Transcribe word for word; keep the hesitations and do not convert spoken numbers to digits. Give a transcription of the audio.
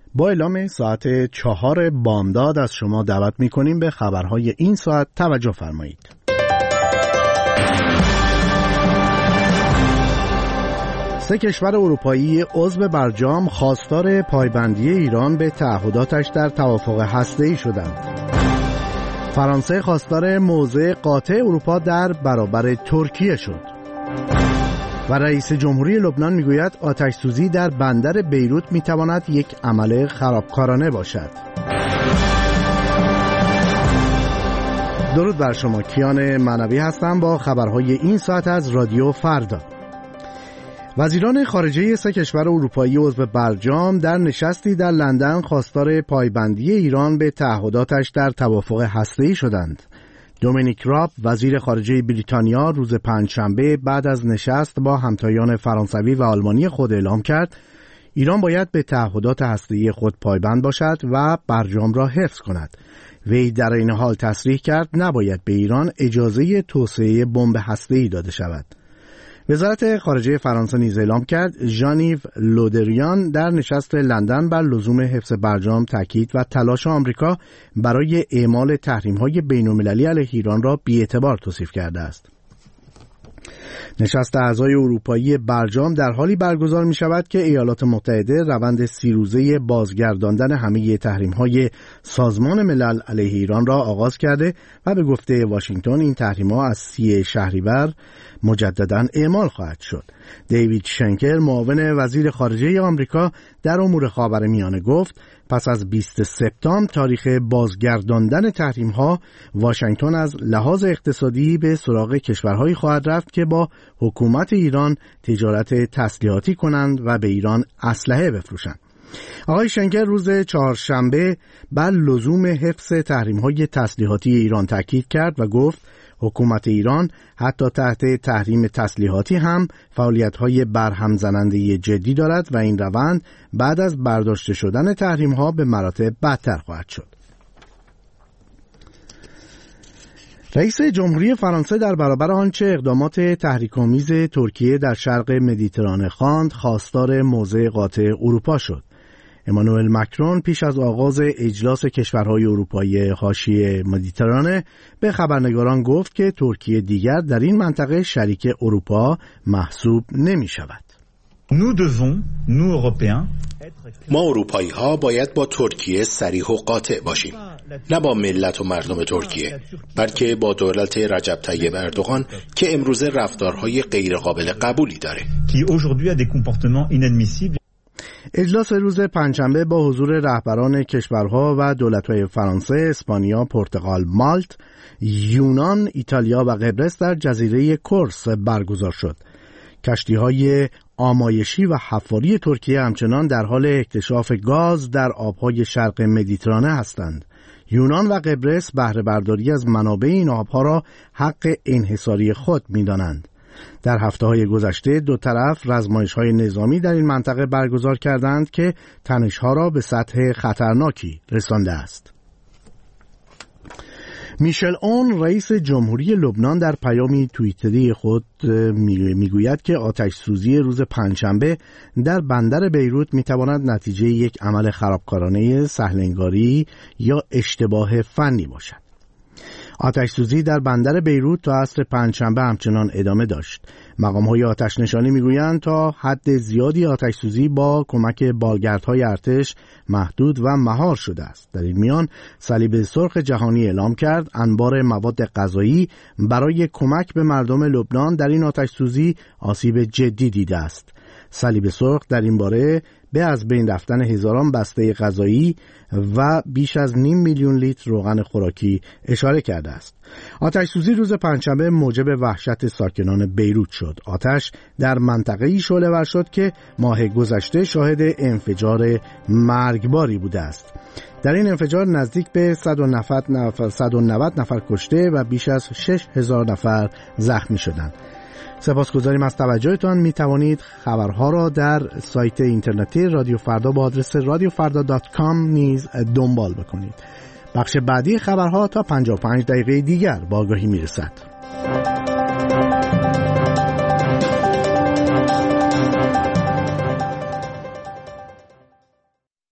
با اعلام ساعت چهار بامداد از شما دعوت می‌کنیم به خبرهای این ساعت توجه فرمایید. سه کشور اروپایی عضو برجام خواستار پایبندی ایران به تعهداتش در توافق هسته‌ای شدند. فرانسه خواستار موضع قاطع اروپا در برابر ترکیه شد. و رئیس جمهوری لبنان میگوید آتش‌سوزی در بندر بیروت میتواند یک عمل خرابکارانه باشد. درود بر شما، کیان معنوی هستم با خبرهای این ساعت از رادیو فردا. وزیران خارجه سه کشور اروپایی عضو برجام در نشستی در لندن خواستار پایبندی ایران به تعهداتش در توافق هسته‌ای شدند. دومینیک راب وزیر خارجه بریتانیا روز پنجشنبه بعد از نشست با همتایان فرانسوی و آلمانی خود اعلام کرد ایران باید به تعهدات هسته‌ای خود پایبند باشد و برجام را حفظ کند. وی در این حال تصریح کرد نباید به ایران اجازه توسعه بمب هسته‌ای داده شود. وزارت خارجه فرانسه نیز اعلام کرد ژان-ایو لودریان در نشست لندن بر لزوم حفظ برجام تاکید و تلاش آمریکا برای اعمال تحریم‌های بین‌المللی علیه ایران را بی‌اعتبار توصیف کرده است. نشست اعضای اروپایی برجام در حالی برگزار می شود که ایالات متحده روند سی روزه بازگرداندن همه تحریم‌های سازمان ملل علیه ایران را آغاز کرده و به گفته واشنگتن این تحریم‌ها از سی شهریور مجدداً اعمال خواهد شد. دیوید شنکر معاون وزیر خارجه آمریکا در امور خاورمیانه گفت پس از بیست سپتامبر تاریخ بازگرداندن تحریم‌ها واشنگتن از لحاظ اقتصادی به سراغ کشورهایی خواهد رفت که با حکومت ایران تجارت تسلیحاتی کنند و به ایران اسلحه بفروشند. آقای شنکر روز چهارشنبه بر لزوم حفظ تحریم‌های تسلیحاتی ایران تاکید کرد و گفت حکومت ایران حتی تحت تحریم تسلیحاتی هم فعالیت‌های برهم زننده جدی دارد و این روند بعد از برداشته شدن تحریم‌ها به مراتب بدتر خواهد شد. رئیس جمهوری فرانسه در برابر آنچه اقدامات تحریک‌آمیز ترکیه در شرق مدیترانه خواند خواستار موضع قاطع اروپا شد. امانوئل مکرون پیش از آغاز اجلاس کشورهای اروپایی حاشیه مدیترانه به خبرنگاران گفت که ترکیه دیگر در این منطقه شریک اروپا محسوب نمی شود. ما اروپایی ها باید با ترکیه صریح و قاطع باشیم، نه با ملت و مردم ترکیه، بلکه با دولت رجب طیب اردوغان که امروزه رفتارهای غیرقابل قبولی داره. اجلاس روز پنجشنبه با حضور رهبران کشورها و دولت‌های فرانسه، اسپانیا، پرتغال، مالت، یونان، ایتالیا و قبرس در جزیره کورس برگزار شد. کشتی‌های آمایشی و حفاری ترکیه همچنان در حال اکتشاف گاز در آب‌های شرق مدیترانه هستند. یونان و قبرس بهره برداری از منابع این آب‌ها را حق انحصاری خود می‌دانند. در هفته‌های گذشته دو طرف رزمایش‌های نظامی در این منطقه برگزار کردند که تنش‌ها را به سطح خطرناکی رسانده است. میشل اون رئیس جمهوری لبنان در پیامی توییتری خود میگوید که آتش سوزی روز پنجشنبه در بندر بیروت میتواند نتیجه یک عمل خرابکارانه سهل‌انگاری یا اشتباه فنی باشد. آتش سوزی در بندر بیروت تا عصر پنجشنبه همچنان ادامه داشت. مقام‌های آتش نشانی می‌گویند تا حد زیادی آتش سوزی با کمک بالگردهای ارتش محدود و مهار شده است. در این میان صلیب سرخ جهانی اعلام کرد انبار مواد غذایی برای کمک به مردم لبنان در این آتش سوزی آسیب جدی دیده است. صلیب سرخ در این باره به از بین رفتن هزاران بسته غذایی و بیش از نیم میلیون لیتر روغن خوراکی اشاره کرده است. آتش سوزی روز پنجشنبه موجب وحشت ساکنان بیروت شد. آتش در منطقه‌ای شعله‌ور شد که ماه گذشته شاهد انفجار مرگباری بوده است. در این انفجار نزدیک به صد و نود نفر کشته و بیش از شش هزار نفر زخمی شدند. سپاسگزاریم از توجهتان. می توانید خبرها را در سایت اینترنتی رادیو فردا با آدرس رادیو فردا دات کام نیز دنبال بکنید. بخش بعدی خبرها تا پنجاه و پنج دقیقه دیگر با آگاهی می رسد.